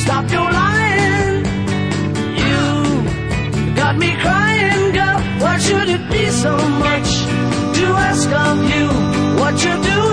stop your lying. You got me crying, girl. Why should it be so much to ask of you what you do?